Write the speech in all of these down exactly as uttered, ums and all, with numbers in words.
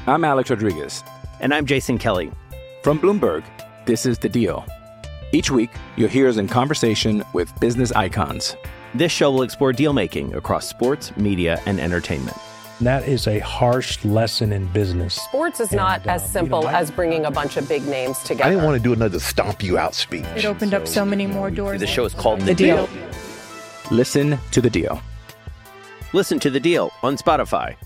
I'm Alex Rodriguez. And I'm Jason Kelly. From Bloomberg, this is The Deal. Each week, you'll hear us in conversation with business icons. This show will explore deal-making across sports, media, and entertainment. That is a harsh lesson in business. Sports is not and, uh, as simple you know, I, as bringing a bunch of big names together. I didn't want to do another stomp you out speech. It opened so, up so many more doors. The show is called The, the deal. deal. Listen to The Deal. Listen to The Deal on Spotify.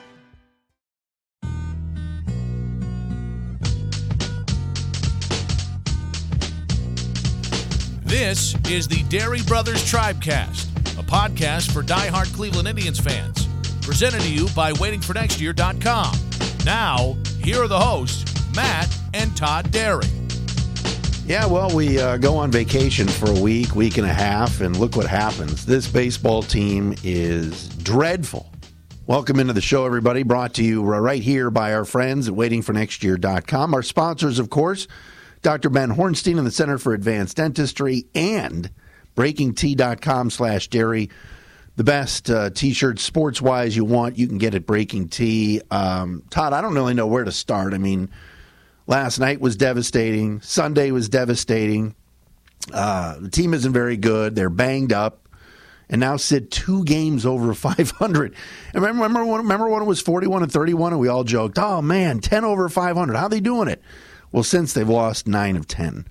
This is the Dairy Brothers Tribecast, a podcast for diehard Cleveland Indians fans. Presented to you by waiting for next year dot com. Now, here are the hosts, Matt and Todd Dairy. Yeah, well, we uh, go on vacation for a week, week and a half, and look what happens. This baseball team is dreadful. Welcome into the show, everybody. Brought to you right here by our friends at waiting for next year dot com. Our sponsors, of course, Doctor Ben Hornstein and the Center for Advanced Dentistry and breaking tea dot com slash dairy. The best uh, T-shirts sports-wise you want, you can get at Breaking Tea. Um, Todd, I don't really know where to start. I mean, last night was devastating. Sunday was devastating. Uh, the team isn't very good. They're banged up. And now sit two games over five hundred. And remember, remember, when, remember when it was forty-one and thirty-one and we all joked, oh, man, ten over five hundred. How are they doing it? Well, since they've lost nine of ten.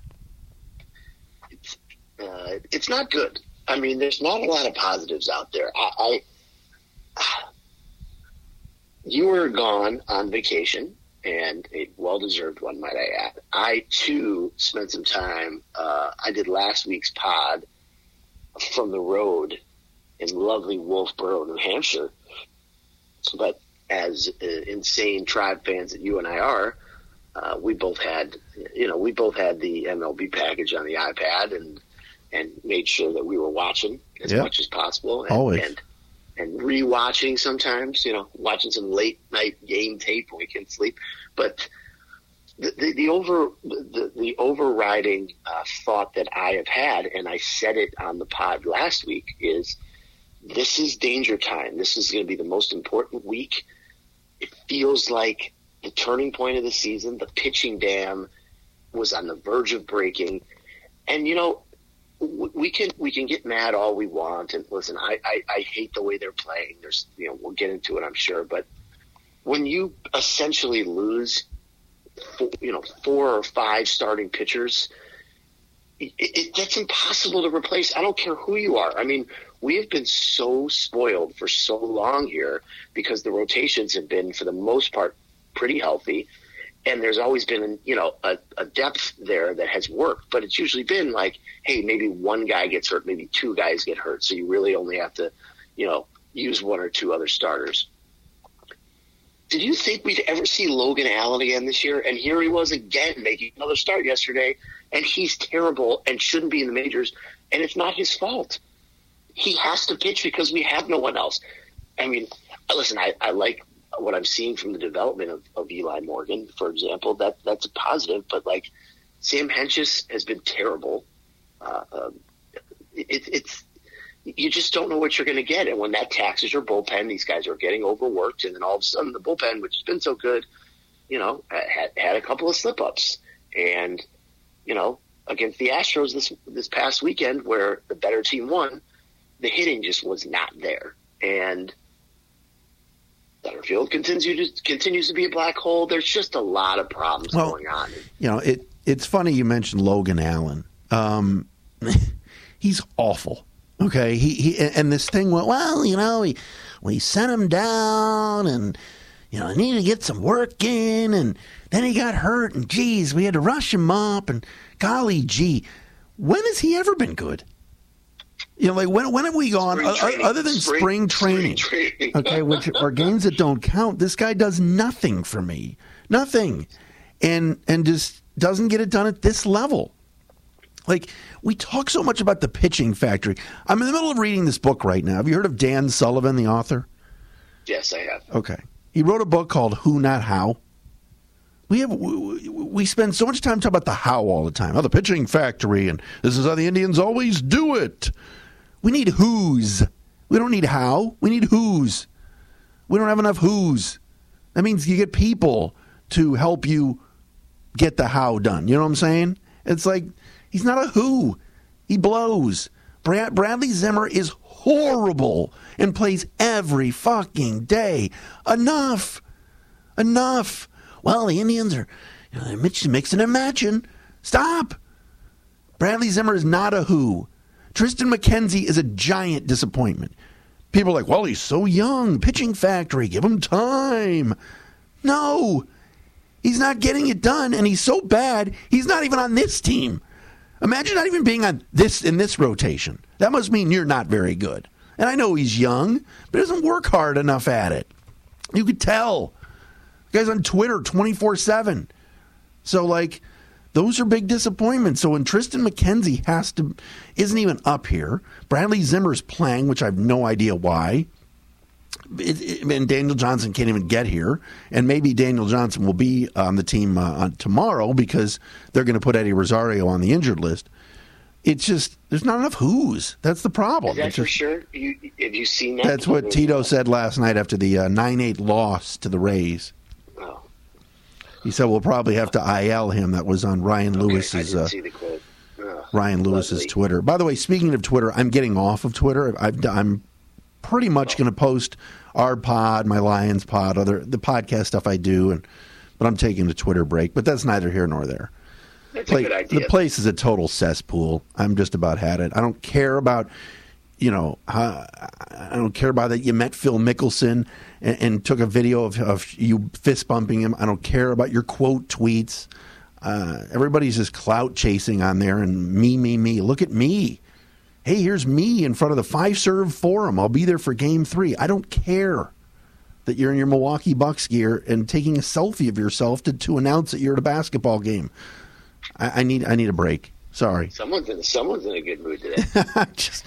It's, uh, it's not good. I mean, there's not a lot of positives out there. I, I you were gone on vacation, and a well-deserved one, might I add. I, too, spent some time. Uh, I did last week's pod from the road in lovely Wolfboro, New Hampshire. But as uh, insane Tribe fans that you and I are, uh, we both had, you know, we both had the M L B package on the iPad and and made sure that we were watching as yep. much as possible. And, Always. And, and rewatching sometimes, you know, watching some late night game tape when we can't sleep. But the, the, the over the, the overriding uh, thought that I have had, and I said it on the pod last week, is this is danger time. This is going to be the most important week. It feels like the turning point of the season. The pitching dam was on the verge of breaking. And, you know, we can we can get mad all we want. And listen, I, I, I hate the way they're playing. There's, you know, we'll get into it, I'm sure. But when you essentially lose, four, you know, four or five starting pitchers, it, it, that's impossible to replace. I don't care who you are. I mean, we have been so spoiled for so long here because the rotations have been, for the most part, pretty healthy. And there's always been, you know, a, a depth there that has worked. But it's usually been like, hey, maybe one guy gets hurt, maybe two guys get hurt. So you really only have to, you know, use one or two other starters. Did you think we'd ever see Logan Allen again this year? And here he was again making another start yesterday. And he's terrible and shouldn't be in the majors. And it's not his fault. He has to pitch because we have no one else. I mean, listen, I, I like what I'm seeing from the development of, of Eli Morgan, for example. That that's a positive, but like Sam Hentges has been terrible. Uh, um, it, it's you just don't know what you're going to get, and when that taxes your bullpen, these guys are getting overworked, and then all of a sudden the bullpen, which has been so good, you know, had had a couple of slip ups, and you know, against the Astros this this past weekend, where the better team won, the hitting just was not there, and Butterfield continues to, continues to be a black hole. There's just a lot of problems well, going on. You know, it it's funny you mentioned Logan Allen. Um, he's awful. Okay, he he and this thing went well. You know, he we sent him down, and you know, I needed to get some work in, and then he got hurt, and geez, we had to rush him up, and golly gee, when has he ever been good? You know, like when when have we gone uh, other than spring, spring, training, spring training. Okay, which are games that don't count? This guy does nothing for me, nothing, and and just doesn't get it done at this level. Like, we talk so much about the pitching factory. I'm in the middle of reading this book right now. Have you heard of Dan Sullivan, the author? Yes, I have. Okay, he wrote a book called Who Not How. We have we, we spend so much time talking about the how all the time. Oh, the pitching factory, and this is how the Indians always do it. We need who's. We don't need how. We need who's. We don't have enough who's. That means you get people to help you get the how done. You know what I'm saying? It's like he's not a who. He blows. Brad, Bradley Zimmer is horrible and plays every fucking day. Enough. Enough. Well, the Indians are you know, they're mixing and matching. Stop. Bradley Zimmer is not a who. Tristan McKenzie is a giant disappointment. People are like, well, he's so young. Pitching factory. Give him time. No. He's not getting it done, and he's so bad, he's not even on this team. Imagine not even being on this in this rotation. That must mean you're not very good. And I know he's young, but he doesn't work hard enough at it. You could tell. The guy's on Twitter twenty-four seven. So, like, those are big disappointments. So when Tristan McKenzie has to, isn't even up here, Bradley Zimmer's playing, which I have no idea why, it, it, and Daniel Johnson can't even get here, and maybe Daniel Johnson will be on the team uh, on tomorrow because they're going to put Eddie Rosario on the injured list. It's just, there's not enough who's. That's the problem. Is that it's for just, sure? You, have you seen that? That's what Tito said last night after the uh, nine eight loss to the Rays. Oh. He said we'll probably have to I L him. That was on Ryan Okay, Lewis's I didn't uh, see the quote. Oh, Ryan Lewis's lovely. Twitter. By the way, speaking of Twitter, I'm getting off of Twitter. I've, I'm pretty much going to post our pod, my Lions pod, other the podcast stuff I do, and but I'm taking a Twitter break. But that's neither here nor there. That's Like, a good idea. the place is a total cesspool. I'm just about had it. I don't care about, you know, uh, I don't care about that you met Phil Mickelson and, and took a video of, of you fist bumping him. I don't care about your quote tweets. Uh, everybody's just clout chasing on there and me, me, me. Look at me. Hey, here's me in front of the Five Serve Forum. I'll be there for game three. I don't care that you're in your Milwaukee Bucks gear and taking a selfie of yourself to, to announce that you're at a basketball game. I, I need I need a break. Sorry. Someone's in someone's in a good mood today. Just,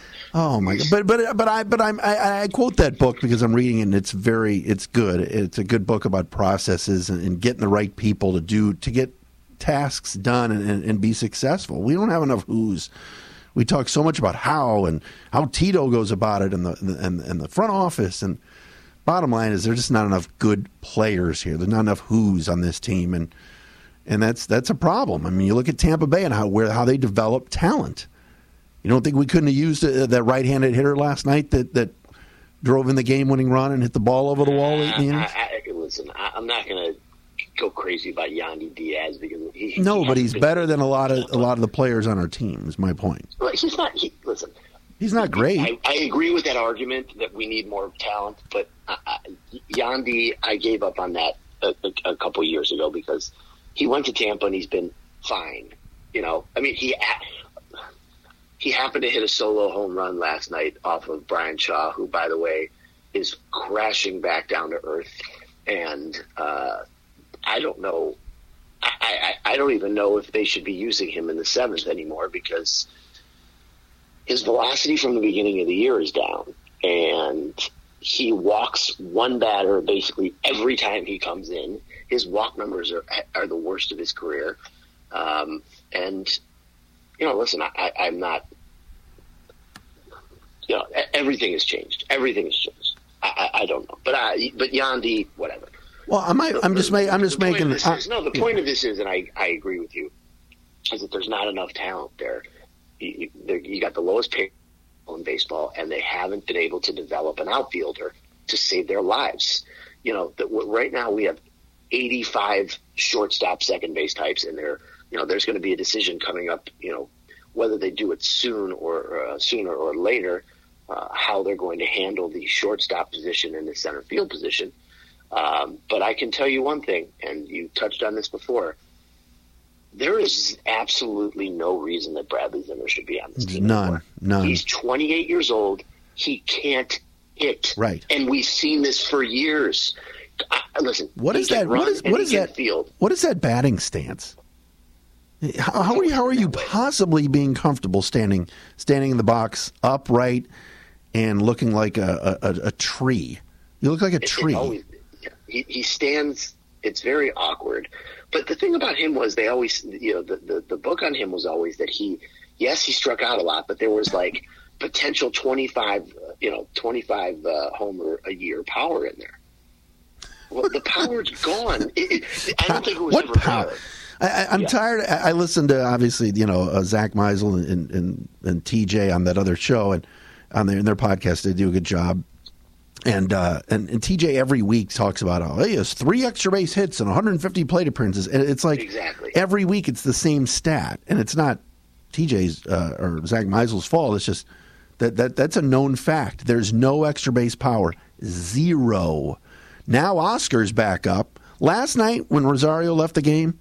oh my god! But but but I but I'm, I I quote that book because I'm reading it and it's very it's good. It's a good book about processes and, and getting the right people to do to get tasks done and, and, and be successful. We don't have enough who's. We talk so much about how and how Tito goes about it and the and, and the front office. And bottom line is there's just not enough good players here. There's not enough who's on this team and. And that's that's a problem. I mean, you look at Tampa Bay and how where how they develop talent. You don't think we couldn't have used uh, that right-handed hitter last night that, that drove in the game-winning run and hit the ball over the wall late in the innings? I, I, listen, I, I'm not going to go crazy about Yandy Diaz because he no, he but he's been, better than a lot of a lot of the players on our team. Is my point. Well, he's not. He, listen, he's not great. I, I agree with that argument that we need more talent, but I, I, Yandy, I gave up on that a, a, a couple years ago because. He went to Tampa and he's been fine. You know, I mean, he he happened to hit a solo home run last night off of Brian Shaw, who, by the way, is crashing back down to earth. And uh, I don't know. I, I, I don't even know if they should be using him in the seventh anymore because his velocity from the beginning of the year is down. And he walks one batter basically every time he comes in. His walk numbers are are the worst of his career. Um, and, you know, listen, I, I'm not, you know, everything has changed. Everything has changed. I, I, I don't know. But I, but Yandy, whatever. Well, I might, I'm just, ma- I'm just the making this. Is, no, the point yeah. of this is, and I, I agree with you, is that there's not enough talent there. You, you, you got the lowest pay in baseball, and they haven't been able to develop an outfielder to save their lives. You know, that right now we have eighty-five shortstop, second base types, and there, you know, there's going to be a decision coming up. You know, whether they do it soon or uh, sooner or later, uh, how they're going to handle the shortstop position and the center field position. Um, but I can tell you one thing, and you touched on this before. There is absolutely no reason that Bradley Zimmer should be on this team. None, anymore. none. He's twenty-eight years old. He can't hit. Right. And we've seen this for years. I, listen, what is that? What is what is that? Field. What is that batting stance? How, how are you? How are you possibly being comfortable standing standing in the box upright and looking like a a, a tree? You look like a tree. It, it always, he, he stands. It's very awkward. But the thing about him was they always, you know, the, the, the book on him was always that he, yes, he struck out a lot, but there was like potential twenty-five, you know, twenty-five uh, homer a year power in there. Well, power's gone. It, it, I don't think it was what ever power? there. I, I'm yeah. tired. I, I listened to, obviously, you know, uh, Zach Meisel and, and, and T J on that other show, and on their, in their podcast, they do a good job. And, uh, and and T J every week talks about, oh, he has three extra base hits and one hundred fifty plate appearances. And it's like exactly. every week it's the same stat. And it's not T J's uh, or Zach Meisel's fault. It's just that, that that's a known fact. There's no extra base power. Zero. Now Oscar's back up. Last night when Rosario left the game,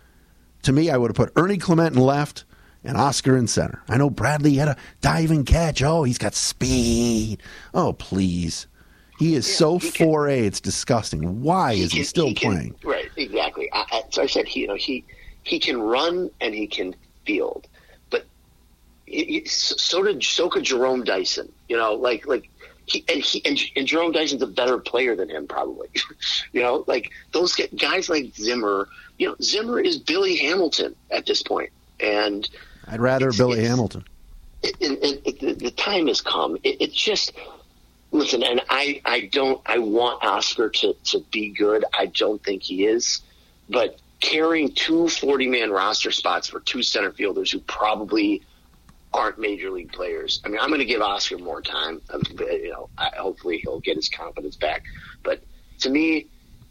to me, I would have put Ernie Clement in left and Oscar in center. I know Bradley had a diving catch. Oh, he's got speed. Oh, please. He is yeah, so he four A, can, it's disgusting. Why he is he can, still he can, playing? Right, exactly. I, I, so I said, he, you know, he he can run and he can field, but he, he, so did so could Jerome Dyson. You know, like like he and he and, and Jerome Dyson's a better player than him, probably. You know, like those guys like Zimmer. You know, Zimmer is Billy Hamilton at this point, and I'd rather it's, Billy it's, Hamilton. It, it, it, the, the time has come. It, it's just. Listen, and I, I don't I want Oscar to, to be good. I don't think he is. But carrying two forty-man roster spots for two center fielders who probably aren't major league players. I mean, I'm going to give Oscar more time. Um, you know, I, hopefully he'll get his confidence back. But to me,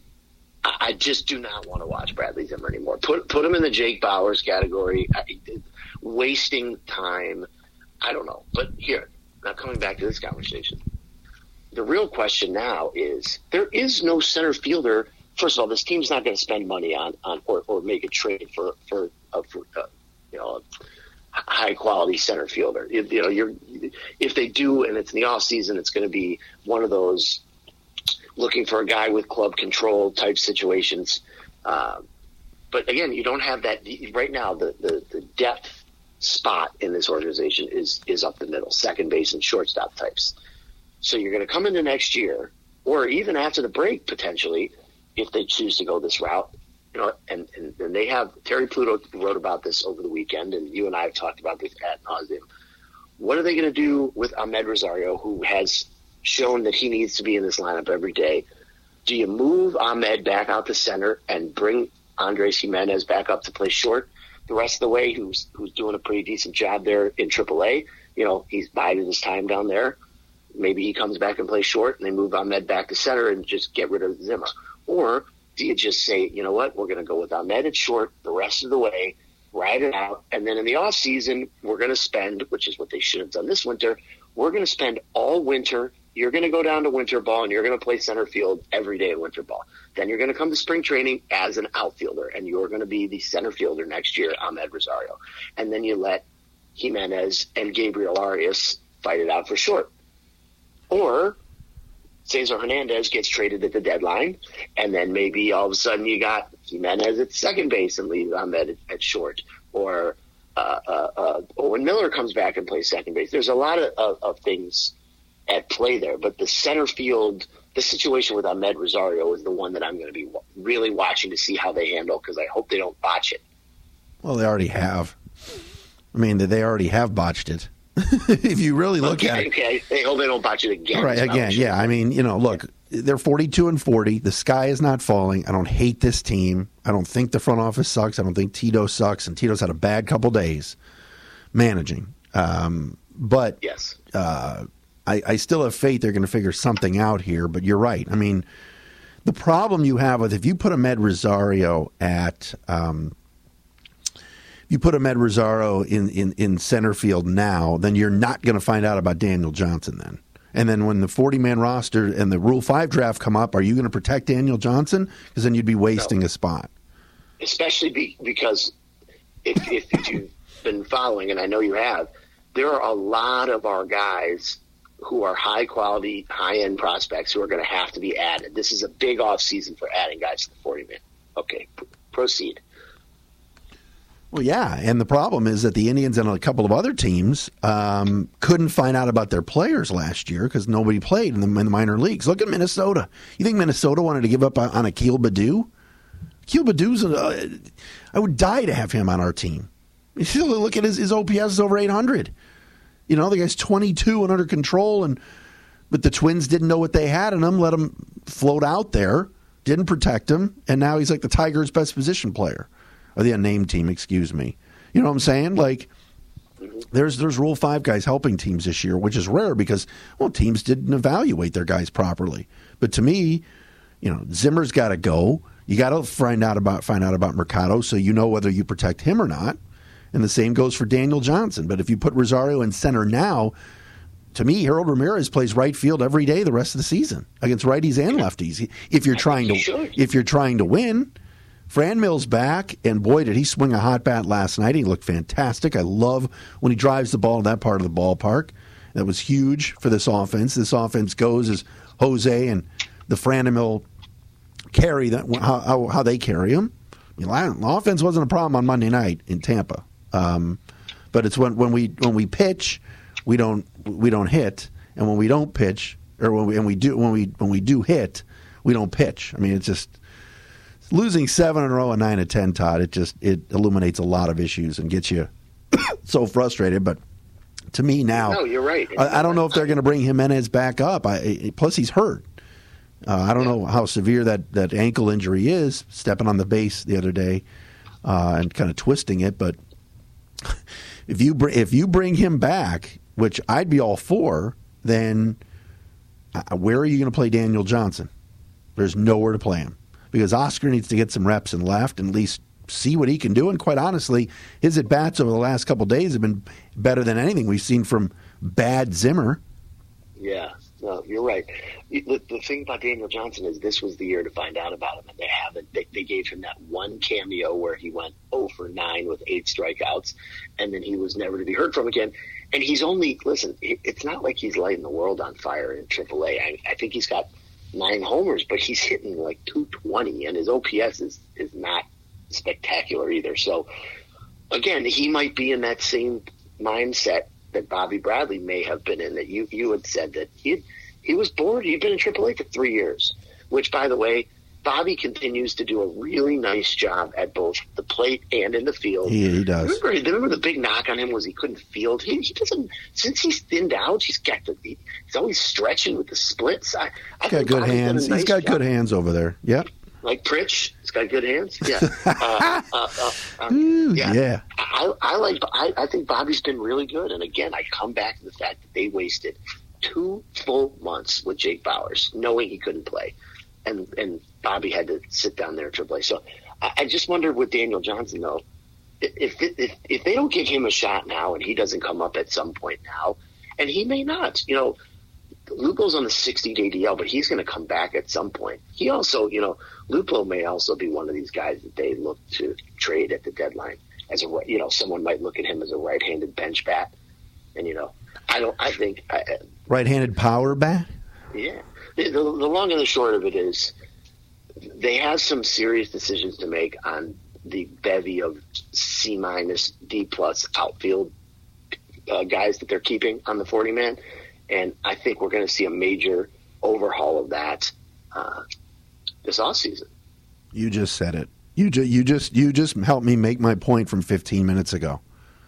I, I just do not want to watch Bradley Zimmer anymore. Put put him in the Jake Bauers category. I, wasting time. I don't know. But here, now coming back to this conversation. The real question now is there is no center fielder. First of all, this team's not going to spend money on, on or, or make a trade for for, uh, for uh, you know a high quality center fielder. You, you know, you're if they do, and it's in the off season, it's going to be one of those looking for a guy with club control type situations. Uh, but again, you don't have that right now. The, the the depth spot in this organization is is up the middle, second base and shortstop types. So you're going to come into next year, or even after the break, potentially, if they choose to go this route. You know, and, and, and they have Terry Pluto wrote about this over the weekend, and you and I have talked about this ad nauseum. What are they going to do with Ahmed Rosario, who has shown that he needs to be in this lineup every day? Do you move Ahmed back out to center and bring Andres Jimenez back up to play short the rest of the way, who's who's doing a pretty decent job there in triple A? You know, he's bided his time down there. Maybe he comes back and plays short, and they move Ahmed back to center and just get rid of Zimmer. Or do you just say, you know what, we're going to go with Ahmed at short the rest of the way, ride it out, and then in the off season, we're going to spend, which is what they should have done this winter, we're going to spend all winter. You're going to go down to winter ball, and you're going to play center field every day in winter ball. Then you're going to come to spring training as an outfielder, and you're going to be the center fielder next year, Ahmed Rosario. And then you let Jimenez and Gabriel Arias fight it out for short. Or Cesar Hernandez gets traded at the deadline, and then maybe all of a sudden you got Jimenez at second base and leaves Ahmed at, at short. Or uh, uh, uh, Owen Miller comes back and plays second base. There's a lot of, of, of things at play there, but the center field, the situation with Ahmed Rosario is the one that I'm going to be really watching to see how they handle, because I hope they don't botch it. Well, they already have. I mean, they already have botched it. If you really look okay, at it. Okay, they hope they don't botch it again. Right, again, yeah. I mean, you know, look, they're forty-two and forty. The sky is not falling. I don't hate this team. I don't think the front office sucks. I don't think Tito sucks. And Tito's had a bad couple days managing. Um, but yes, uh, I, I still have faith they're going to figure something out here. But you're right. I mean, the problem you have with if you put Ahmed Rosario at um, you put Ahmed Rosario in, in, in center field now, then you're not going to find out about Daniel Johnson then. And then when the forty-man roster and the Rule five draft come up, are you going to protect Daniel Johnson? Because then you'd be wasting no. a spot. Especially be, because if, if, if you've been following, and I know you have, there are a lot of our guys who are high-quality, high-end prospects who are going to have to be added. This is a big offseason for adding guys to the forty-man. Okay, p- proceed. Well, yeah, and the problem is that the Indians and a couple of other teams um, couldn't find out about their players last year because nobody played in the, in the minor leagues. Look at Minnesota. You think Minnesota wanted to give up on, on Akil Baddoo? Akil Baddoo's, uh, I would die to have him on our team. You look at his, his O P S is over eight hundred. You know, the guy's twenty-two and under control, and but the Twins didn't know what they had in him, let him float out there. didn't protect him, and now he's like the Tigers' best position player, or the unnamed team, excuse me. You know what I'm saying? Like, there's there's Rule five guys helping teams this year, which is rare because, well, teams didn't evaluate their guys properly. But to me, you know, Zimmer's got to go. You got to find out about find out about Mercado so you know whether you protect him or not. And the same goes for Daniel Johnson. But if you put Rosario in center now, to me, Harold Ramirez plays right field every day the rest of the season against righties and lefties. If you're trying to, if you're trying to win, Fran Mill's back, and boy, did he swing a hot bat last night. He looked fantastic. I love when he drives the ball in that part of the ballpark. That was huge for this offense. This offense goes as Jose and the Fran Mill carry that how, how, how they carry him. You know, the offense wasn't a problem on Monday night in Tampa, um, but it's when, when we when we pitch. We don't we don't hit, and when we don't pitch, or when we and we do when we when we do hit, we don't pitch. I mean, it's just losing seven in a row and nine and ten, Todd. It just it illuminates a lot of issues and gets you so frustrated. But to me now, no, you're right. I, I don't know if they're going to bring Jimenez back up. I, plus, he's hurt. Uh, I don't know how severe that, that ankle injury is. Stepping on the base the other day uh, and kind of twisting it, but if you br- if you bring him back, which I'd be all for, then uh, where are you going to play Daniel Johnson? There's nowhere to play him because Oscar needs to get some reps in left and at least see what he can do. And quite honestly, his at-bats over the last couple of days have been better than anything we've seen from bad Zimmer. Yeah, no, you're right. The, the thing about Daniel Johnson is this was the year to find out about him, and they haven't. They, they gave him that one cameo where he went oh for nine with eight strikeouts, and then he was never to be heard from again. And he's only, listen, it's not like he's lighting the world on fire in triple A. I, I think he's got nine homers, but he's hitting like two twenty, and his O P S is, is not spectacular either. So, again, he might be in that same mindset that Bobby Bradley may have been in, that you, you had said that he he was bored. He'd been in triple A for three years, which, by the way, Bobby continues to do a really nice job at both the plate and in the field. Yeah, he does. Remember, remember the big knock on him was he couldn't field. He, he doesn't. Since he's thinned out, he's got the. He, he's always stretching with the splits. I, I he's got good Bobby's hands. Nice he's got job. good hands over there. Yep. Like Pritch, he's got good hands. Yeah. uh, uh, uh, uh, Ooh, yeah. yeah. I, I like. I, I think Bobby's been really good. And again, I come back to the fact that they wasted two full months with Jake Bauers, knowing he couldn't play, and and Bobby had to sit down there at triple A. So I, I just wonder with Daniel Johnson though, if, if if they don't give him a shot now, and he doesn't come up at some point now, and he may not, you know. Lupo's on the sixty-day D L, but he's going to come back at some point. He also, you know, Lupo may also be one of these guys that they look to trade at the deadline. As a, you know, someone might look at him as a right-handed bench bat, and you know, I don't. I think I, right-handed power bat. Yeah, the, the, the long and the short of it is, they have some serious decisions to make on the bevy of C minus, D plus outfield uh, guys that they're keeping on the forty man. And I think we're going to see a major overhaul of that uh, this offseason. You just said it. You, ju- you just you just helped me make my point from fifteen minutes ago.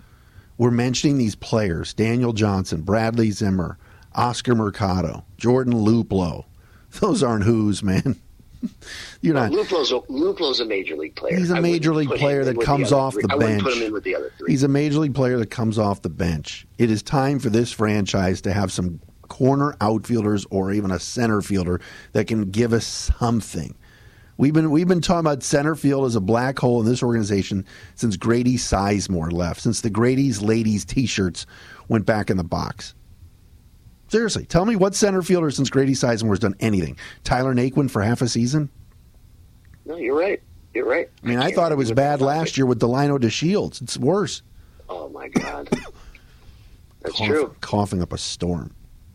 We're mentioning these players: Daniel Johnson, Bradley Zimmer, Oscar Mercado, Jordan Luplow. Those aren't who's, man. You're well, not. Luplo's a, Luplo's a major league player. He's a I major league put player him in that with comes the off three. the I bench. wouldn't put him in with the other three. He's a major league player that comes off the bench. It is time for this franchise to have some corner outfielders or even a center fielder that can give us something. We've been we've been talking about center field as a black hole in this organization since Grady Sizemore left, since the Grady's Ladies T-shirts went back in the box. Seriously, tell me what center fielder since Grady Sizemore has done anything? Tyler Naquin for half a season? No, you're right. You're right. I mean, I, I thought it was bad last year with Delino DeShields. It's worse. Oh, my God. That's Cough, true. Coughing up a storm.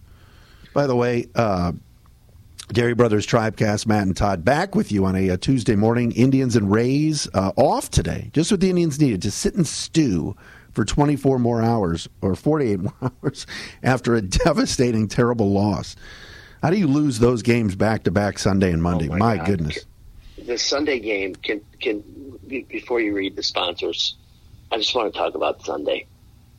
By the way, uh, Dairy Brothers Tribecast, Matt and Todd, back with you on a, a Tuesday morning. Indians and Rays uh, off today. Just what the Indians needed, to sit and stew for twenty-four more hours or forty-eight more hours after a devastating, terrible loss. How do you lose those games back-to-back Sunday and Monday? Oh my my God. goodness. The Sunday game, can can before you read the sponsors, I just want to talk about Sunday.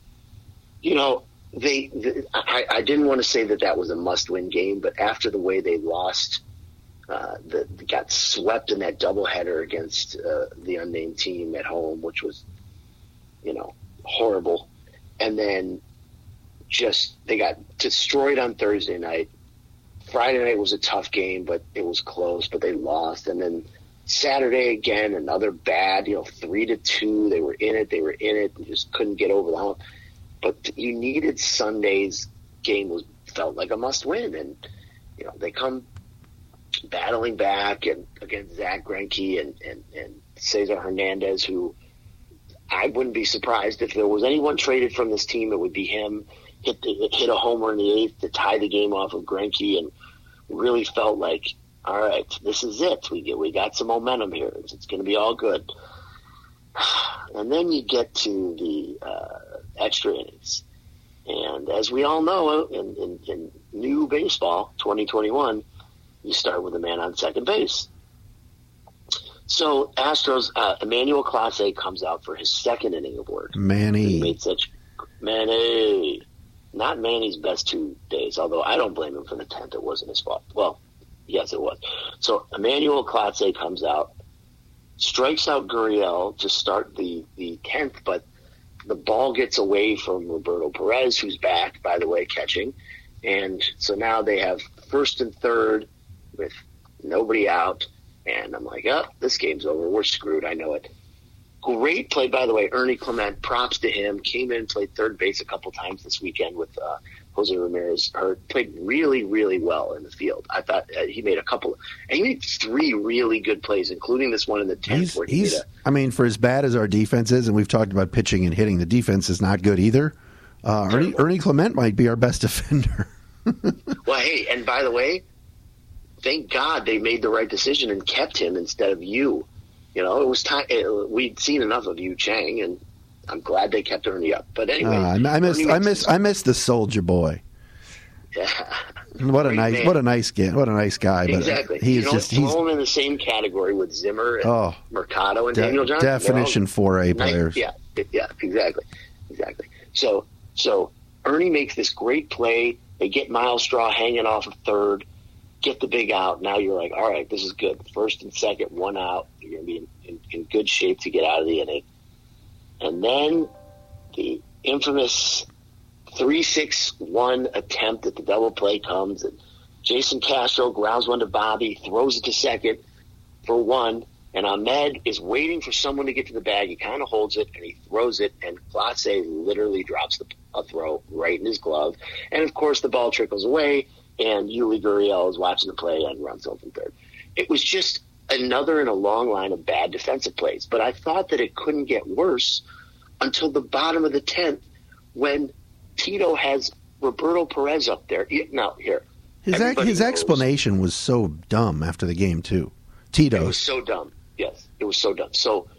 You know, they. The, I, I didn't want to say that that was a must-win game, but after the way they lost Uh, the, got swept in that doubleheader against uh, the unnamed team at home, which was, you know, horrible. And then just they got destroyed on Thursday night. Friday night was a tough game, but it was close, but they lost. And then Saturday again, another bad, you know, three to two. They were in it, they were in it, and just couldn't get over the hump. But you needed Sunday's game was felt like a must win, and you know they come battling back and against Zach Greinke and, and, and Cesar Hernandez, who I wouldn't be surprised if there was anyone traded from this team, it would be him. Hit the, hit a homer in the eighth to tie the game off of Greinke, and really felt like, all right, this is it. We get we got some momentum here. It's, it's going to be all good. And then you get to the uh, extra innings, and as we all know, in, in, in new baseball, twenty twenty-one. You start with a man on second base. So Astros, uh, Emmanuel Clase comes out for his second inning of work. Manny. He made such Manny. Not Manny's best two days, although I don't blame him for the tenth. It wasn't his fault. Well, yes, it was. So Emmanuel Clase comes out, strikes out Gurriel to start the, the tenth, but the ball gets away from Roberto Perez, who's back, by the way, catching. And so now they have first and third with nobody out, and I'm like, oh, this game's over. We're screwed. I know it. Great play, by the way. Ernie Clement, props to him. Came in, played third base a couple times this weekend with uh, Jose Ramirez. Hurt. Played really, really well in the field. I thought uh, he made a couple, and he made three really good plays, including this one in the tenth. He's, where he he's made a, I mean, for as bad as our defense is, and we've talked about pitching and hitting, the defense is not good either. Uh, Ernie, Ernie Clement might be our best defender. Well, hey, and by the way, thank God they made the right decision and kept him instead of you. You know, it was time. It, we'd seen enough of Yu Chang, and I'm glad they kept Ernie up. But anyway, uh, I miss, I miss, I miss the Soldier Boy. Yeah, what a nice, man. what a nice guy, what a nice guy. But exactly. he you is know, just throw he's him in the same category with Zimmer and oh, Mercado and de- Daniel Johnson. Definition four A players. Nice, yeah, yeah, exactly, exactly. So, so Ernie makes this great play. They get Miles Straw hanging off of third, get the big out. Now you're like, all right, this is good. First and second, one out. You're going to be in, in, in good shape to get out of the inning. And then the infamous three six one attempt at the double play comes, and Jason Castro grounds one to Bobby, throws it to second for one, and Ahmed is waiting for someone to get to the bag. He kind of holds it, and he throws it, and Clase literally drops the a throw right in his glove. And, of course, the ball trickles away, and Yuli Gurriel is watching the play and runs home from third. It was just another in a long line of bad defensive plays. But I thought that it couldn't get worse until the bottom of the tenth when Tito has Roberto Perez up there. Now, here. His, ex- his explanation was so dumb after the game, too. Tito. It was so dumb. Yes, it was so dumb. So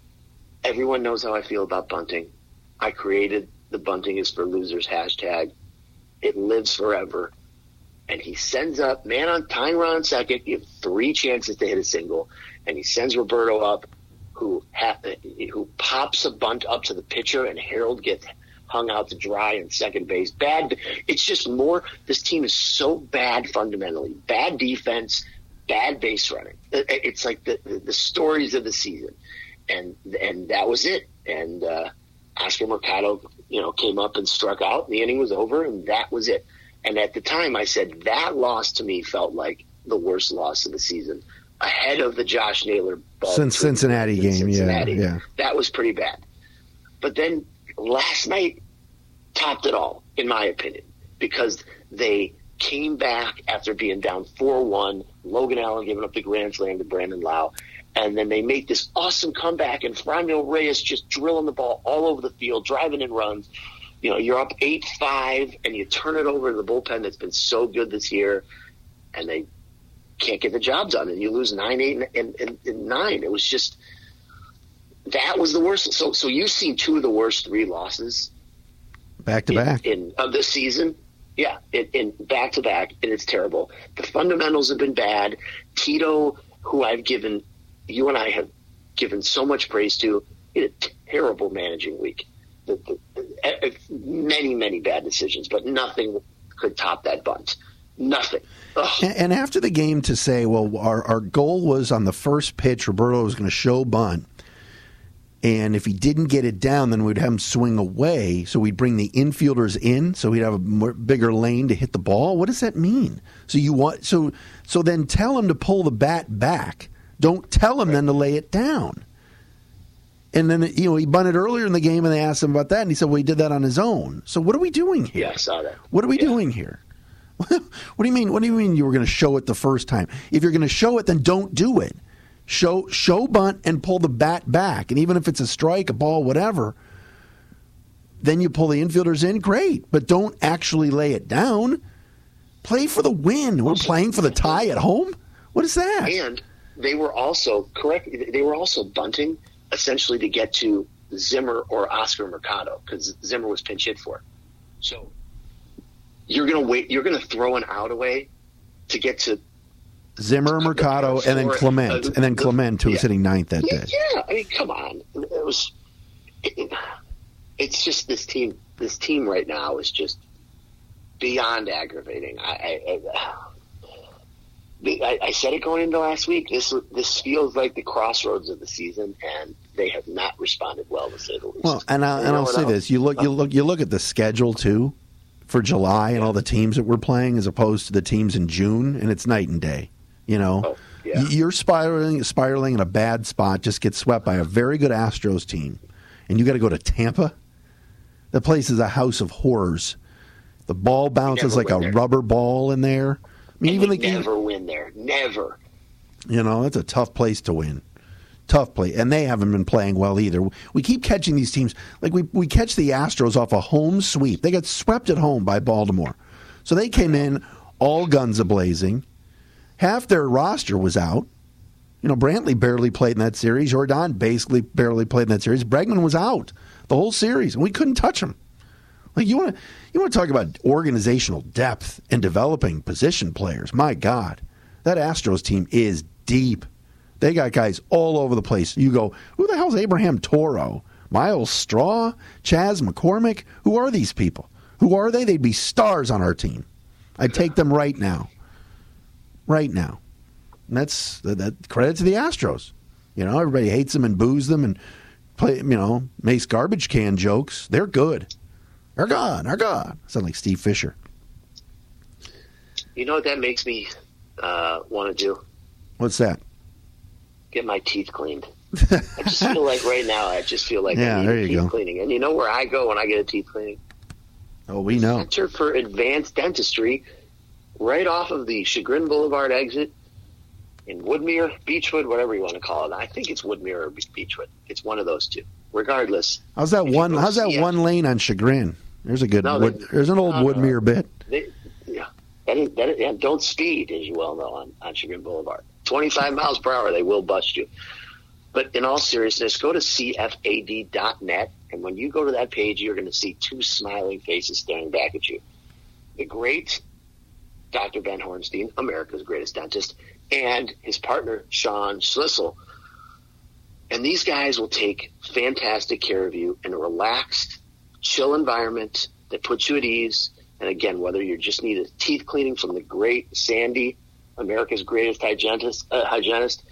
everyone knows how I feel about bunting. I created the bunting is for losers hashtag. It lives forever. And he sends up, man on time on second, you have three chances to hit a single, and he sends Roberto up, who ha- who pops a bunt up to the pitcher, and Harold gets hung out to dry in second base. Bad. It's just more, this team is so bad fundamentally. Bad defense, bad base running. It's like the, the, the stories of the season. And and that was it. And uh, Oscar Mercado, you know, came up and struck out. The inning was over, and that was it. And at the time, I said that loss to me felt like the worst loss of the season, ahead of the Josh Naylor ball Since Cincinnati game. Cincinnati. Yeah, yeah. That was pretty bad. But then last night topped it all, in my opinion, because they came back after being down four one. Logan Allen giving up the grand slam to Brandon Lau. And then they make this awesome comeback, and Franmil Reyes just drilling the ball all over the field, driving in runs. You know, you're up eight five, and you turn it over to the bullpen that's been so good this year, and they can't get the job done, and you lose nine eight, and, and, and nine. It was just – that was the worst. So so you've seen two of the worst three losses. Back to in, back. In, of this season. Yeah, in, in back to back, and it's terrible. The fundamentals have been bad. Tito, who I've given – you and I have given so much praise to, he had a terrible managing week. The, the, the, many, many bad decisions, but nothing could top that bunt. Nothing. And, and after the game to say, well, our, our goal was on the first pitch, Roberto was going to show bunt. And if he didn't get it down, then we'd have him swing away. So we'd bring the infielders in, so we'd have a more, bigger lane to hit the ball. What does that mean? So you want so so then tell him to pull the bat back. Don't tell him then to lay it down. And then you know he bunted earlier in the game, and they asked him about that, and he said, "Well, he did that on his own." So what are we doing here? Yeah, I saw that. What are we yeah. doing here? What do you mean? What do you mean you were going to show it the first time? If you're going to show it, then don't do it. Show show bunt and pull the bat back. And even if it's a strike, a ball, whatever, then you pull the infielders in, great. But don't actually lay it down. Play for the win. We're playing for the tie at home? What is that? And they were also, correct, they were also bunting essentially to get to Zimmer or Oscar Mercado because Zimmer was pinch hit for. So you're going to wait, you're going to throw an out away to get to Zimmer, Mercado, and then Clement, and then Clement, who was hitting ninth that yeah, day. Yeah, I mean, come on. It was. It, it's just this team. This team right now is just beyond aggravating. I, I, I, I said it going into last week. This this feels like the crossroads of the season, and they have not responded well, to say the least. Well, and, I, and I'll say this: you look, you look, you look at the schedule too for July and all the teams that we're playing, as opposed to the teams in June, and it's night and day. You know, oh, yeah. you're spiraling, spiraling in a bad spot. Just get swept by a very good Astros team, and you got to go to Tampa. The place is a house of horrors. The ball bounces like a there. rubber ball in there. I mean, and even we the never win there. Never. You know, it's a tough place to win. Tough play, and they haven't been playing well either. We keep catching these teams like we we catch the Astros off a home sweep. They got swept at home by Baltimore, so they came in all guns a-blazing. Half their roster was out. You know, Brantley barely played in that series. Jordan basically barely played in that series. Bregman was out the whole series, and we couldn't touch him. Like you want to, you want to talk about organizational depth and developing position players. My God, that Astros team is deep. They got guys all over the place. You go, who the hell's Abraham Toro, Miles Straw, Chaz McCormick? Who are these people? Who are they? They'd be stars on our team. I'd take them right now. Right now. And that's that, that credit to the Astros. You know, everybody hates them and boos them and play, you know, makes garbage can jokes. They're good. They're good. They're good. Sound like Steve Fisher. You know what that makes me uh, want to do? What's that? Get my teeth cleaned. I just feel like right now, I just feel like yeah, I need there a you teeth go. cleaning. And you know where I go when I get a teeth cleaning? Oh, we know. Center for Advanced Dentistry, right off of the Chagrin Boulevard exit in Woodmere, Beechwood, whatever you want to call it. I think it's Woodmere or Beechwood. It's one of those two. Regardless. How's that one? How's that one lane on Chagrin? There's a good. No, wood, they, there's an old no, no, Woodmere bit. They, yeah, that is, that is, yeah, don't speed, as you well know, on, on Chagrin Boulevard. twenty-five miles per hour, they will bust you. But in all seriousness, go to C F A D dot net, and when you go to that page, you're going to see two smiling faces staring back at you. The great Doctor Ben Hornstein, America's greatest dentist, and his partner, Sean Schlissel. And these guys will take fantastic care of you in a relaxed, chill environment that puts you at ease. And again, whether you just need a teeth cleaning from the great Sandy, America's greatest hygienist, uh, hygienist,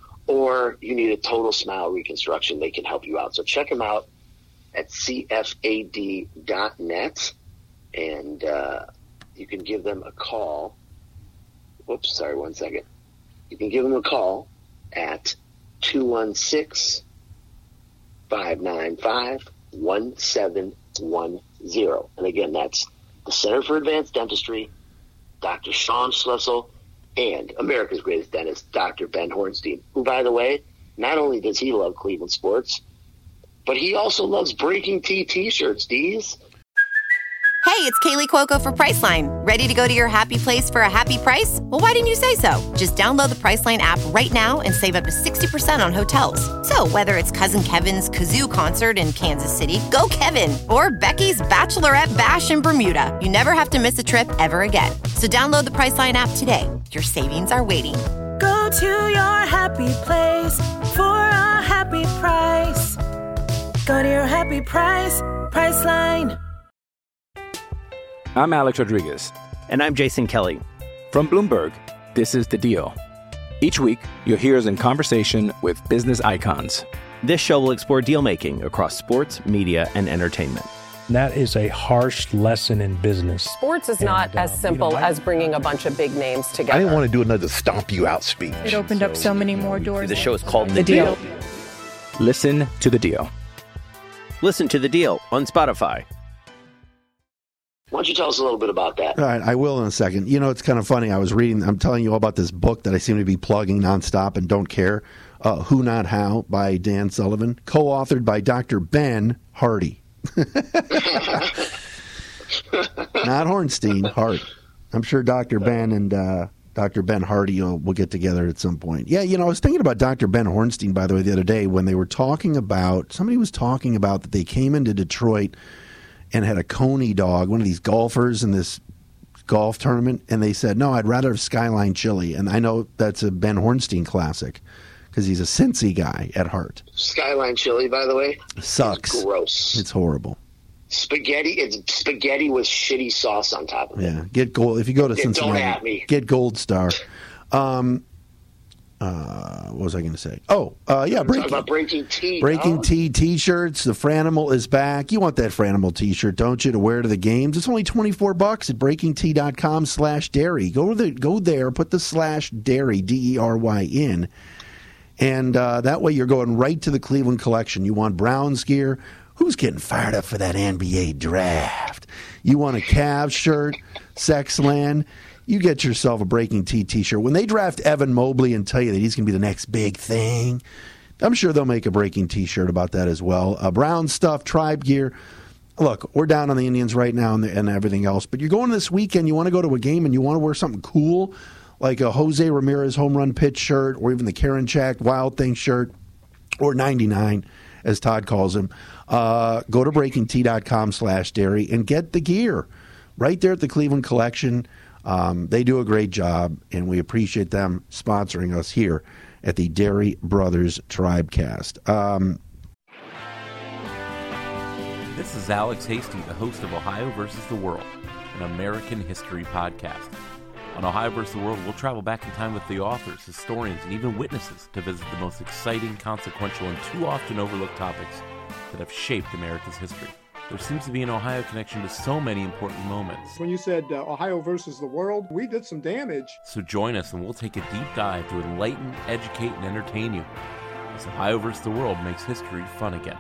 or you need a total smile reconstruction, they can help you out. So check them out at C F A D dot net, and uh, you can give them a call. Whoops, sorry, one second. You can give them a call at two one six, five nine five, one seven one zero. And again, that's the Center for Advanced Dentistry, Doctor Sean Schlissel, and America's greatest dentist, Doctor Ben Hornstein, who, by the way, not only does he love Cleveland sports, but he also loves Breaking Tea t-shirts, Dees. Hey, it's Kaylee Cuoco for Priceline. Ready to go to your happy place for a happy price? Well, why didn't you say so? Just download the Priceline app right now and save up to sixty percent on hotels. So whether it's Cousin Kevin's Kazoo Concert in Kansas City, go Kevin, or Becky's Bachelorette Bash in Bermuda, you never have to miss a trip ever again. So download the Priceline app today. Your savings are waiting. Go to your happy place for a happy price. Go to your happy price, Priceline. I'm Alex Rodriguez. And I'm Jason Kelly. From Bloomberg, this is The Deal. Each week, you'll hear us in conversation with business icons. This show will explore deal-making across sports, media, and entertainment. And that is a harsh lesson in business. Sports is And, not uh, as simple you know, I- as bringing a bunch of big names together. I didn't want to do another stomp you out speech. It opened up so many more doors. The show is called The The Deal. Deal. Listen to The Deal. Listen to The Deal on Spotify. Why don't you tell us a little bit about that? All right, I will in a second. You know, it's kind of funny. I was reading, I'm telling you all about this book that I seem to be plugging nonstop and don't care. Uh, Who Not How by Dan Sullivan, co-authored by Doctor Ben Hardy. Not Hornstein, Hardy. I'm sure Doctor Ben and uh, Doctor Ben Hardy will, will get together at some point. Yeah, you know, I was thinking about Doctor Ben Hornstein, by the way, the other day when they were talking about, somebody was talking about that they came into Detroit and had a Coney dog, one of these golfers in this golf tournament, and they said, no, I'd rather have Skyline Chili. And I know that's a Ben Hornstein classic because he's a Cincy guy at heart. Skyline Chili, by the way, Sucks. is gross. It's horrible. Spaghetti, it's spaghetti with shitty sauce on top of it. Yeah, get gold. If you go to Yeah, Cincinnati, don't at me. get Gold Star. Um, uh, what was I going to say? Oh, uh, yeah, Talk breaking, about Breaking Tea. breaking dog. Tea T-shirts. The Franimal is back. You want that Franimal T-shirt, don't you, to wear to the games? It's only twenty-four bucks at breaking tea dot com slash dairy. Go to the go there, put the slash dairy D E R Y in, and uh, that way you're going right to the Cleveland collection. You want Browns gear? Who's getting fired up for that N B A draft? You want a Cavs shirt? Sexland? You get yourself a Breaking Tea T-shirt. When they draft Evan Mobley and tell you that he's going to be the next big thing, I'm sure they'll make a Breaking T-shirt about that as well. Uh, Brown stuff, Tribe gear. Look, we're down on the Indians right now and, the, and everything else, but you're going this weekend, you want to go to a game and you want to wear something cool, like a Jose Ramirez home run pitch shirt or even the Karinchak Wild Thing shirt or ninety-nine, as Todd calls him. Uh, go to breaking tea dot com slash dairy and get the gear right there at the Cleveland Collection. Um, they do a great job, and we appreciate them sponsoring us here at the Dairy Brothers Tribecast. Um, This is Alex Hasty, the host of Ohio versus the World, an American history podcast. On Ohio versus the World, we'll travel back in time with the authors, historians, and even witnesses to visit the most exciting, consequential, and too often overlooked topics that have shaped America's history. There seems to be an Ohio connection to so many important moments. When you said uh, Ohio versus the world, we did some damage. So join us and we'll take a deep dive to enlighten, educate, and entertain you as Ohio versus the World makes history fun again.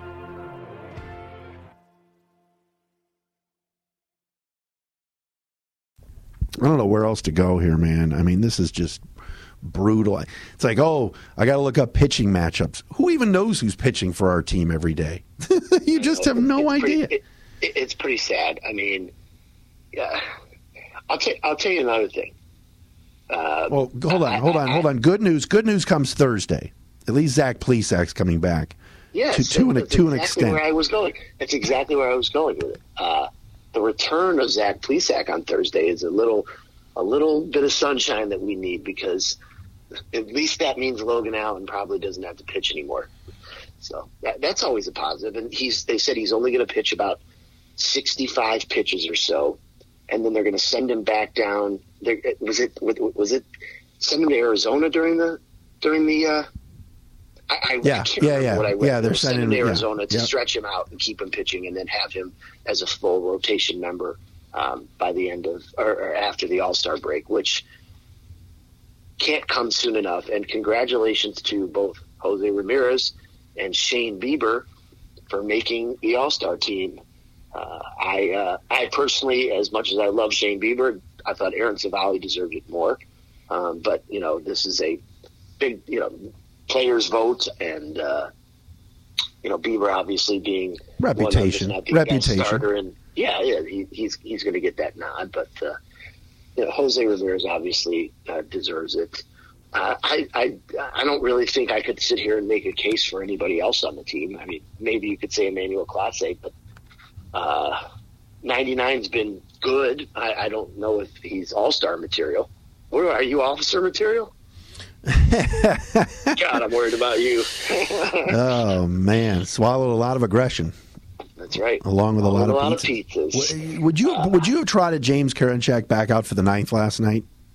I don't know where else to go here, man. I mean, this is just brutal. It's like, oh, I got to look up pitching matchups. Who even knows who's pitching for our team every day? You just have no it's idea. Pretty, it, it's pretty sad. I mean, yeah. I'll, t- I'll tell you another thing. Uh, well, hold on, hold on, hold on. Good news. Good news comes Thursday. At least Zach Plesac's coming back. Yes, to, to, an, that's to an exactly extent. where I was going. That's exactly where I was going with it. Uh, the return of Zach Plesac on Thursday is a little, a little bit of sunshine that we need, because at least that means Logan Allen probably doesn't have to pitch anymore. So that, that's always a positive. And he's, they said he's only going to pitch about sixty-five pitches or so, and then they're going to send him back down. There, was it was it send him to Arizona during the during the? Uh, I, I yeah, can't yeah, remember yeah, what I read. yeah. They're sending sending him to yeah, Arizona to yeah. stretch him out and keep him pitching, and then have him as a full rotation member um, by the end of or, or after the All-Star break, which can't come soon enough. And congratulations to both Jose Ramirez and Shane Bieber for making the All-Star team. Uh, I uh, I personally, as much as I love Shane Bieber, I thought Aaron Savali deserved it more. Um, but, you know, this is a big, you know, players vote, and, uh, you know, Bieber obviously being Reputation. one of, not the Reputation. best starter. And, yeah, yeah, he, he's he's going to get that nod. But, uh, you know, Jose Ramirez obviously uh, deserves it. Uh, I, I I don't really think I could sit here and make a case for anybody else on the team. I mean, maybe you could say Emmanuel Clase, but uh, ninety-nine's been good. I, I don't know if he's all-star material. What are you, officer material? God, I'm worried about you. Oh man, swallowed a lot of aggression. That's right. Along with a Along lot, with of, a lot pizzas. of pizzas. Would you uh, would you have trotted James Karinchak back out for the ninth last night?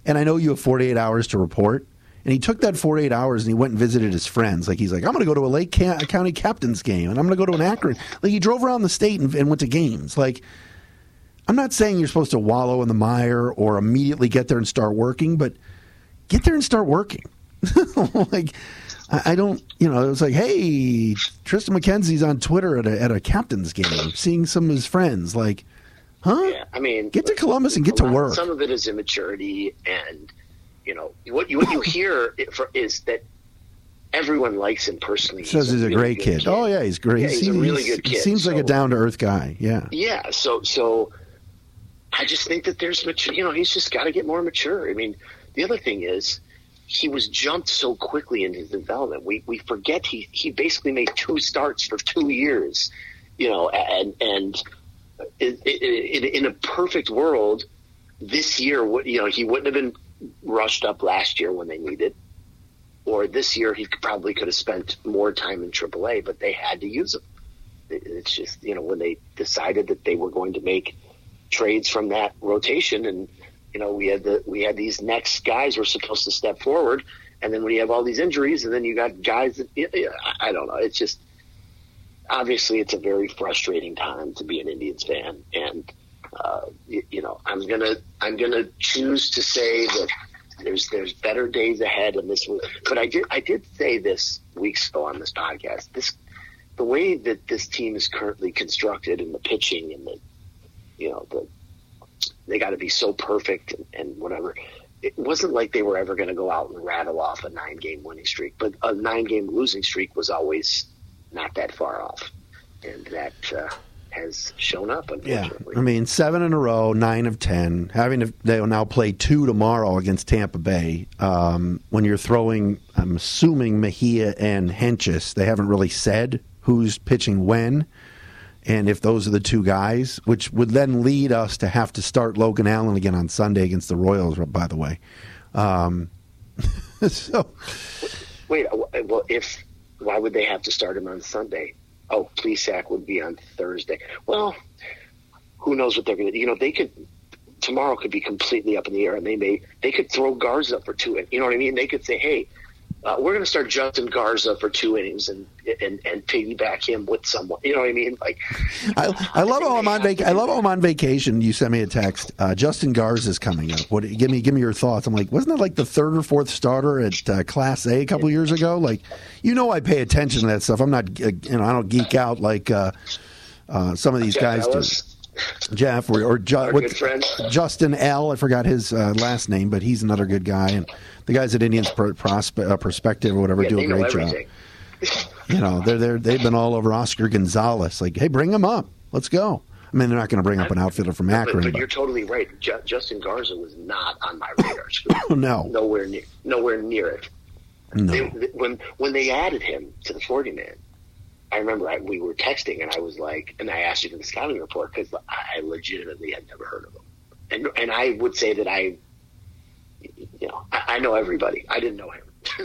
and I know you have forty-eight hours to report. And he took that forty-eight hours and he went and visited his friends. Like, he's like, I'm going to go to a Lake County Captains game, and I'm going to go to an Akron. Like, he drove around the state and, and went to games. Like, I'm not saying you're supposed to wallow in the mire or immediately get there and start working, but get there and start working. Like, I, I don't, you know, it was like, hey, Tristan McKenzie's on Twitter at a, at a Captains game, seeing some of his friends. Like, huh? Yeah, I mean, get to Columbus and get to lot, work. Some of it is immaturity, and you know what you what you hear is that everyone likes him personally. Says he's, he's a, really great kid. kid. Oh yeah, he's great. Yeah, he's he, a really good kid. Seems so, like a down to earth guy. Yeah. Yeah. So so, I just think that there's mature. You know, he's just got to get more mature. I mean, the other thing is, he was jumped so quickly in his development. We we forget he he basically made two starts for two years. You know, and and in, in, in a perfect world, this year, you know, he wouldn't have been rushed up last year when they needed, or this year he probably could have spent more time in triple A, but they had to use him. It's just, you know, when they decided that they were going to make trades from that rotation, and you know, we had the we had these next guys were supposed to step forward, and then when you have all these injuries, and then you got guys that, I don't know, it's just obviously it's a very frustrating time to be an Indians fan, and Uh, you, you know, I'm gonna I'm gonna choose to say that there's there's better days ahead in this. But I did I did say this weeks ago on this podcast. This the way that this team is currently constructed, and the pitching, and the you know the they got to be so perfect and, and whatever. It wasn't like they were ever going to go out and rattle off a nine game winning streak, but a nine game losing streak was always not that far off, and that. Uh, has shown up, unfortunately. Yeah, I mean, seven in a row, nine of ten. Having to, they'll now play two tomorrow against Tampa Bay. Um, when you're throwing, I'm assuming Mejia and Hentges, they haven't really said who's pitching when, and if those are the two guys, which would then lead us to have to start Logan Allen again on Sunday against the Royals, by the way. Um, so, wait, well, if why would they have to start him on Sunday? Oh, Plesac would be on Thursday. Well, who knows what they're going to do. You know, they could – tomorrow could be completely up in the air, and they may – they could throw Garza for two – you know what I mean? They could say, hey, uh, we're going to start Justin Garza for two innings and and, and piggyback him with someone. You know what I mean? Like, I, I love how I'm on vac- I love how I'm on vacation. You sent me a text. Uh, Justin Garza is coming up. What? Give me give me your thoughts. I'm like, wasn't that like the third or fourth starter at uh, Class A a couple of years ago? Like, you know, I pay attention to that stuff. I'm not, uh, you know, I don't geek out like uh, uh, some of these Jeff guys Ellis. do. Jeff or, or Ju- Our what, good friend. Justin L. I forgot his uh, last name, but he's another good guy. And the guys at Indians Pro- Prospe- uh, Perspective or whatever Yeah, do they a know great everything. job. You know, they're they're they've been all over Oscar Gonzalez. Like, hey, bring him up. Let's go. I mean, they're not going to bring up an outfielder from Akron. But, but but- you're totally right. Ju- Justin Garza was not on my radar screen. No. nowhere near, nowhere near it. No. They, they- when when they added him to the forty man, I remember I, we were texting, and I was like, and I asked you for the scouting report because I legitimately had never heard of him, and and I would say that I, you know, I, I know everybody. I didn't know him.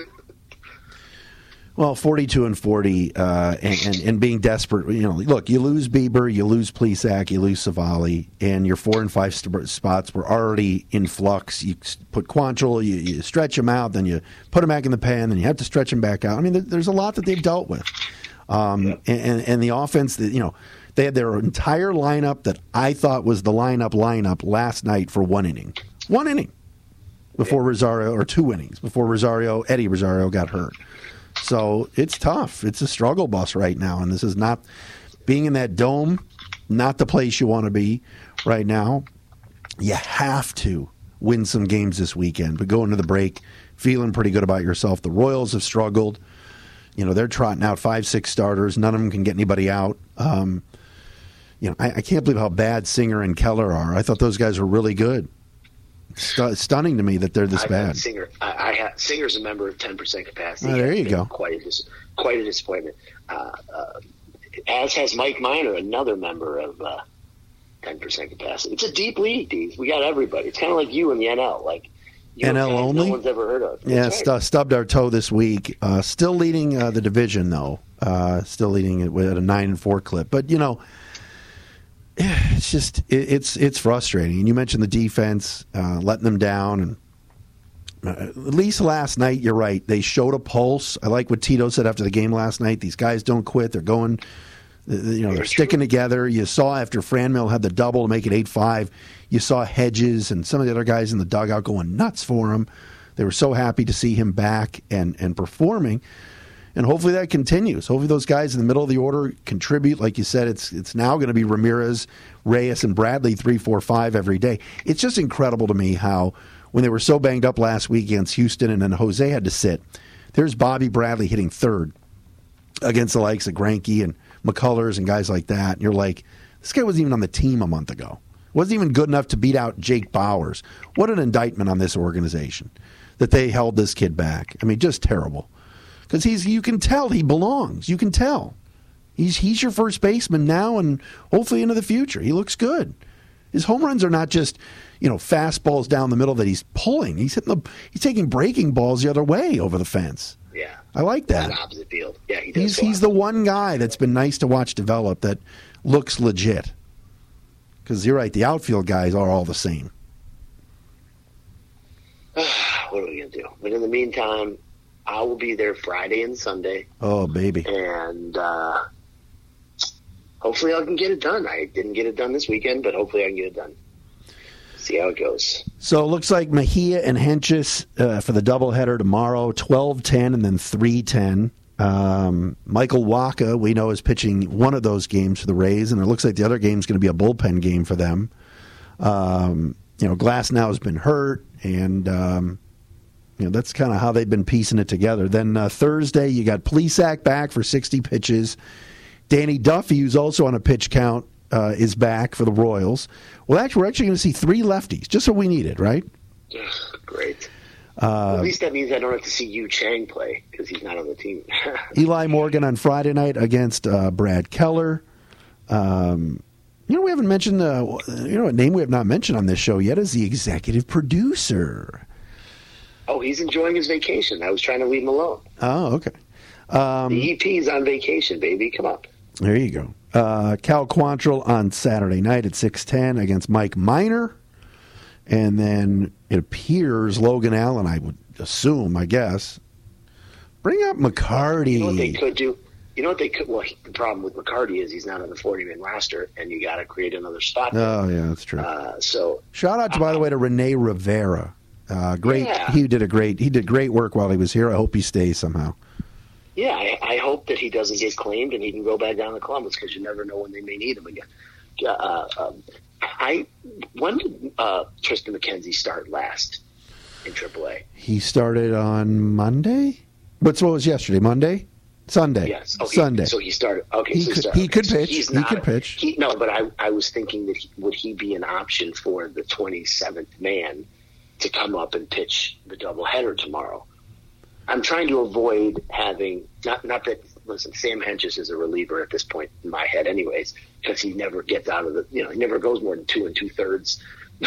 Well, forty-two and forty, uh, and, and, and being desperate. You know, look, you lose Bieber, you lose Plesac, you lose Savali, and your four and five st- spots were already in flux. You put Quantrill, you, you stretch him out, then you put him back in the pen, then you have to stretch him back out. I mean, there, there's a lot that they've dealt with, um, yeah. and, and the offense that you know they had their entire lineup that I thought was the lineup lineup last night for one inning, one inning before yeah. Rosario, or two innings before Rosario, Eddie Rosario got hurt. So it's tough. It's a struggle bus right now, and this is not being in that dome, not the place you want to be right now. You have to win some games this weekend, but go into the break feeling pretty good about yourself. The Royals have struggled. You know, they're trotting out five, six starters. None of them can get anybody out. Um, you know, I, I can't believe how bad Singer and Keller are. I thought those guys were really good. St- stunning to me that they're this I bad. Singer, I, I have, Singer's a member of ten percent capacity. Oh, there you It's go. Quite a, dis, quite a disappointment. Uh, uh, as has Mike Minor, another member of uh, ten percent capacity. It's a deep league, Dave. We got everybody. It's kind of like you in the N L. Like you N L know, only? No one's ever heard of. That's Yeah, right. stu- stubbed our toe this week. Uh, still leading uh, the division, though. Uh, still leading it with a nine and four clip. But you know, it's just it, it's it's frustrating. And you mentioned the defense uh, letting them down, and uh, at least last night, you're right. They showed a pulse. I like what Tito said after the game last night. These guys don't quit. They're going, you know, they're sticking together. You saw after Franmil had the double to make it eight five, you saw Hedges and some of the other guys in the dugout going nuts for him. They were so happy to see him back and, and performing. And hopefully that continues. Hopefully those guys in the middle of the order contribute. Like you said, it's it's now going to be Ramirez, Reyes, and Bradley three, four, five every day. It's just incredible to me how when they were so banged up last week against Houston and then Jose had to sit, there's Bobby Bradley hitting third against the likes of Greinke and McCullers and guys like that. And you're like, this guy wasn't even on the team a month ago. Wasn't even good enough to beat out Jake Bowers. What an indictment on this organization that they held this kid back. I mean, just terrible. Because he's, you can tell he belongs. You can tell. He's he's your first baseman now and hopefully into the future. He looks good. His home runs are not just, you know, fastballs down the middle that he's pulling. He's hitting the he's taking breaking balls the other way over the fence. Yeah. I like that. On the opposite field. Yeah, he does. He's he's the one guy that's been nice to watch develop that looks legit. Because you're right, the outfield guys are all the same. What are we going to do? But in the meantime, I will be there Friday and Sunday. Oh, baby. And uh, hopefully I can get it done. I didn't get it done this weekend, but hopefully I can get it done. See how it goes. So it looks like Mejia and Hentges uh, for the doubleheader tomorrow, twelve ten and then three ten. Um, Michael Wacha, we know, is pitching one of those games for the Rays, and it looks like the other game is going to be a bullpen game for them. Um, you know, Glasnow has been hurt, and um, you know that's kind of how they've been piecing it together. Then uh, Thursday, you got Plesac back for sixty pitches. Danny Duffy, who's also on a pitch count, uh, is back for the Royals. Well, actually, we're actually going to see three lefties, just what we needed, right? Great. Uh, At least that means I don't have to see Yu Chang play because he's not on the team. Eli Morgan on Friday night against uh, Brad Keller. Um, you know, we haven't mentioned, uh, you know, a name we have not mentioned on this show yet is the executive producer. Oh, he's enjoying his vacation. I was trying to leave him alone. Oh, okay. Um, the E P's on vacation, baby. Come on. There you go. Uh, Cal Quantrill on Saturday night at six ten against Mike Minor. And then it appears Logan Allen, I would assume, I guess. Bring up McCarty. You know what they could do? You know what they could? Well, the problem with McCarty is he's not on the forty-man roster, and you got to create another spot. Oh, yeah, that's true. Uh, so shout out, to, by the way, to Rene Rivera. Uh, great. Yeah. He did a great. He did great work while he was here. I hope he stays somehow. Yeah, I, I hope that he doesn't get claimed and he can go back down to Columbus because you never know when they may need him again. Uh, um, I when did uh, Tristan McKenzie start last in triple A? He started on Monday. What's what was yesterday? Monday, Sunday. Yes, okay. Sunday. So he started. Okay, he so could, started, he could okay. pitch. So he's he not, could pitch. He, no, but I, I was thinking that he, would he be an option for the twenty-seventh man to come up and pitch the doubleheader tomorrow? I'm trying to avoid having not not that. Listen, Sam Hentges is a reliever at this point in my head, anyways, because he never gets out of the. You know, he never goes more than two and two thirds.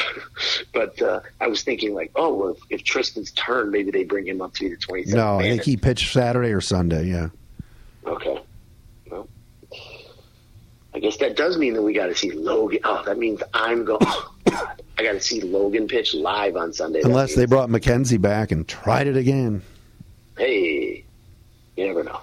But uh, I was thinking, like, oh, well, if, if Tristan's turn, maybe they bring him up to be the twenty-seventh. No, man. I think he pitched Saturday or Sunday. Yeah. Okay. Well, I guess that does mean that we got to see Logan. Oh, that means I'm going. Oh, God, I got to see Logan pitch live on Sunday. Unless they brought McKenzie back and tried it again. Hey, you never know.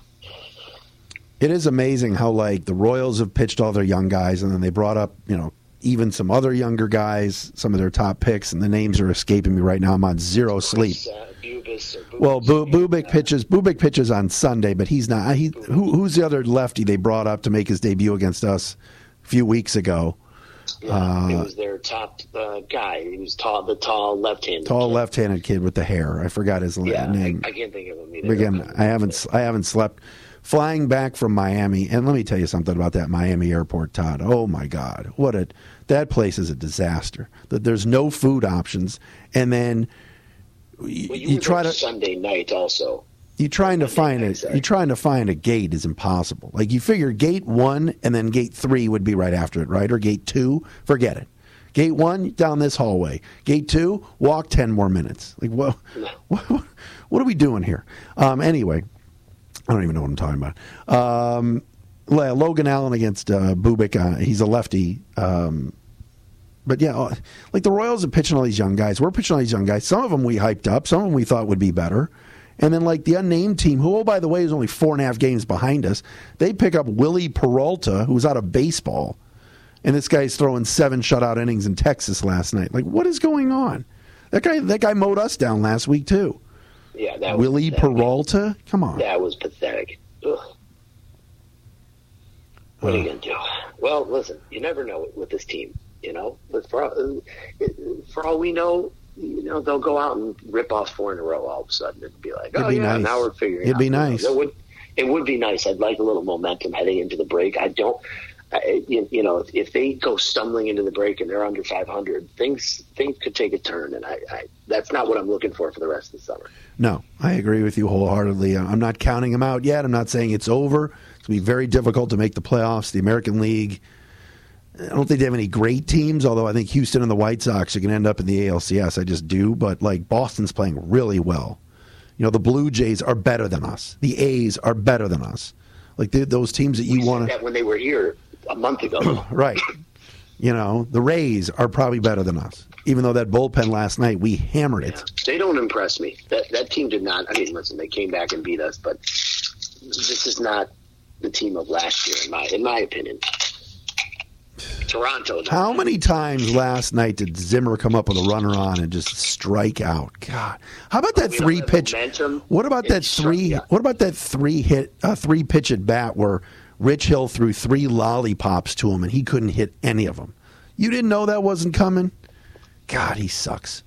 It is amazing how, like, the Royals have pitched all their young guys, and then they brought up, you know, even some other younger guys, some of their top picks, and the names are escaping me right now. I'm on zero sleep. Uh, Bubis or Bubis well, Bu- Bubic pitches. Bubic pitches on Sunday, but he's not. He, who, who's the other lefty they brought up to make his debut against us a few weeks ago? Yeah, uh, it was their top uh, guy. He was tall, the tall left-handed. Tall kid. left-handed kid with the hair. I forgot his yeah, name. I, I can't think of him either. Again, I haven't. I haven't slept. Flying back from Miami, and let me tell you something about that Miami airport, Todd. Oh my God, what a that place is a disaster. That there's no food options, and then you, well, you, you try to Sunday night also. You trying to find night, a you trying to find a gate is impossible. Like you figure gate one and then gate three would be right after it, right? Or gate two, forget it. Gate one down this hallway. Gate two, walk ten more minutes. Like what? What, what are we doing here? Um, anyway. I don't even know what I'm talking about. Um, Logan Allen against uh, Bubic. Uh, he's a lefty. Um, But yeah, like the Royals are pitching all these young guys. We're pitching all these young guys. Some of them we hyped up. Some of them we thought would be better. And then like the unnamed team, who, oh, by the way, is only four and a half games behind us, they pick up Willie Peralta, who's out of baseball. And this guy's throwing seven shutout innings in Texas last night. Like, what is going on? That guy that guy mowed us down last week, too. Yeah, that was Willie pathetic. Peralta? Come on. That was pathetic. Ugh. What are you going to do? Well, listen, you never know with this team, you know. But for all, for all we know, you know, they'll go out and rip off four in a row all of a sudden and be like, oh, It'd be yeah, nice. now we're figuring It'd out. be nice. It would, it would be nice. I'd like a little momentum heading into the break. I don't, I, you, you know, if, if they go stumbling into the break and they're under five hundred, things things could take a turn. And I, I that's not what I'm looking for for the rest of the summer. No, I agree with you wholeheartedly. I'm not counting them out yet. I'm not saying it's over. It's going to be very difficult to make the playoffs. The American League, I don't think they have any great teams, although I think Houston and the White Sox are going to end up in the A L C S. I just do. But, like, Boston's playing really well. You know, the Blue Jays are better than us. The A's are better than us. Like, those teams that you want to... that when they were here a month ago. Right. You know, the Rays are probably better than us. Even though that bullpen last night, we hammered it. Yeah, they don't impress me. That that team did not. I mean, listen, they came back and beat us, but this is not the team of last year, in my in my opinion. Toronto. How many times last night did Zimmer come up with a runner on and just strike out? God, how about that three pitch? What about that three? What about that three hit, uh, three pitch at bat where Rich Hill threw three lollipops to him and he couldn't hit any of them? You didn't know that wasn't coming? God, he sucks.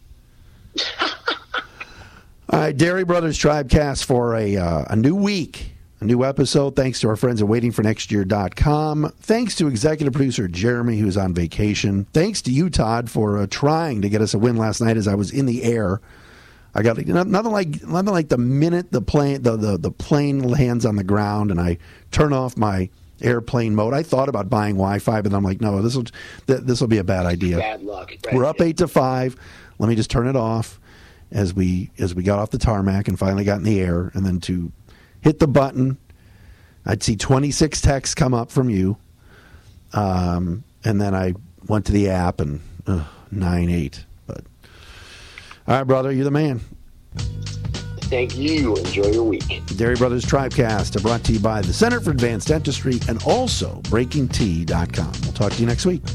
All right, Dairy Brothers Tribecast for a uh, a new week, a new episode. Thanks to our friends at waiting for next year dot com. Thanks to executive producer Jeremy, who's on vacation. Thanks to you, Todd, for uh, trying to get us a win last night as I was in the air. I got nothing like nothing like the minute the plane the, the, the plane lands on the ground and I turn off my airplane mode. I thought about buying Wi-Fi, but I'm like, no, this will this will be a bad idea. Bad luck. Right? We're up eight to five. Let me just turn it off as we as we got off the tarmac and finally got in the air, and then to hit the button, I'd see twenty-six texts come up from you, um, and then I went to the app and uh, nine eight. But all right, brother, you're the man. Thank you. Enjoy your week. Dairy Brothers Tribecast are brought to you by the Center for Advanced Dentistry and also breaking tea dot com. We'll talk to you next week.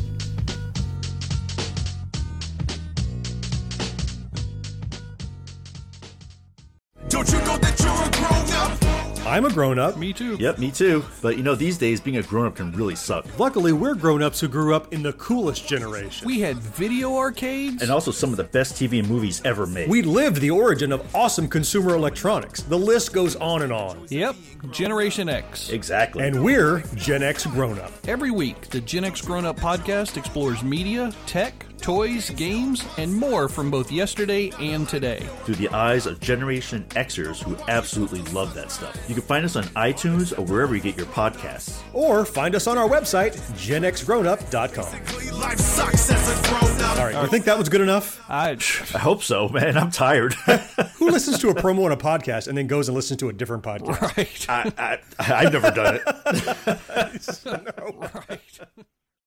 Don't you know that you're a grown-up? I'm a grown-up. Me too. Yep, me too. But, you know, these days, being a grown-up can really suck. Luckily, we're grown-ups who grew up in the coolest generation. We had video arcades. And also some of the best T V and movies ever made. We lived the origin of awesome consumer electronics. The list goes on and on. Yep, Generation X. Exactly. And we're Gen X grown-up. Every week, the Gen X Grown Up podcast explores media, tech, toys, games, and more from both yesterday and today. Through the eyes of Generation Xers who absolutely love that stuff. You can find us on iTunes or wherever you get your podcasts. Or find us on our website, gen x grown up dot com. Life sucks as a grown-up. All right, you think that was good enough? I, I hope so, man. I'm tired. Who listens to a promo on a podcast and then goes and listens to a different podcast? Right. I, I, I've never done it. No. Right.